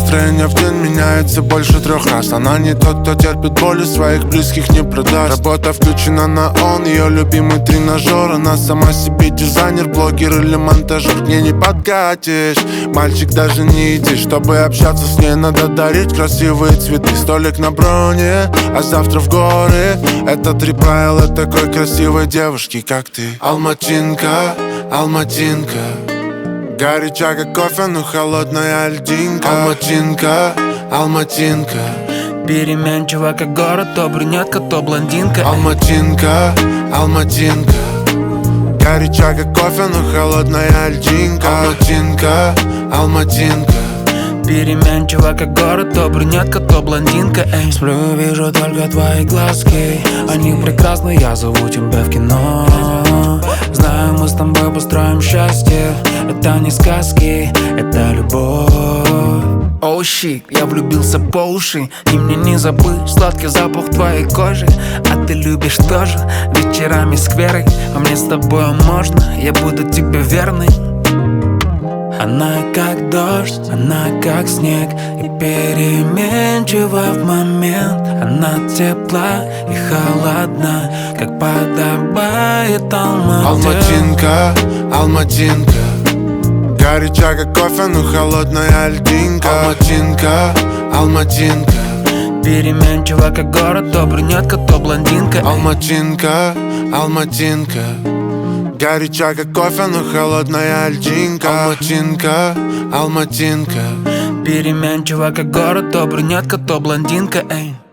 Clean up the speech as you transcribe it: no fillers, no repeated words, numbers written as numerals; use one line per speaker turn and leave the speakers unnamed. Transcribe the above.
настроение в день меняется больше 3 раз. Она не тот, кто терпит боли, своих близких не продаст. Работа включена на он, ее любимый тренажер. Она сама себе дизайнер, блогер или монтажер. К ней не подкатишь, мальчик, даже не иди. Чтобы общаться с ней, надо дарить красивые цветы. Столик на броне, а завтра в горы. Это 3 правила такой красивой девушки, как ты. Алматинка, Алматинка, горяча как кофе, но холодная льдинка. Алматинка, Алматинка,
переменчива как город, то брюнетка, то блондинка.
Алматинка, Алматинка, горяча как кофе, но холодная льдинка. Алматинка, Алматинка,
переменчива как город, то брюнетка, то блондинка. Сплю, вижу только твои глазки, они прекрасны, я зову тебя в кино. Знаю, мы с тобой построим счастье. Это не сказки, это любовь. Оу, щит, я влюбился по уши. И мне не забыть сладкий запах твоей кожи. А ты любишь тоже вечерами скверы. А мне с тобой можно, я буду тебе верный. Она как дождь, она как снег, и переменчива в момент. Она тепла и холодна, как подобает Алмате.
Алматинка, Алматинка, горяча как кофе, но холодная льдинка. Алматинка, Алматинка,
переменчива как город, то брюнетка, то блондинка.
Алматинка, Алматинка, горяча как кофе, но холодная льдинка. Алматинка, Алматинка,
переменчива как город, то брюнетка, то блондинка.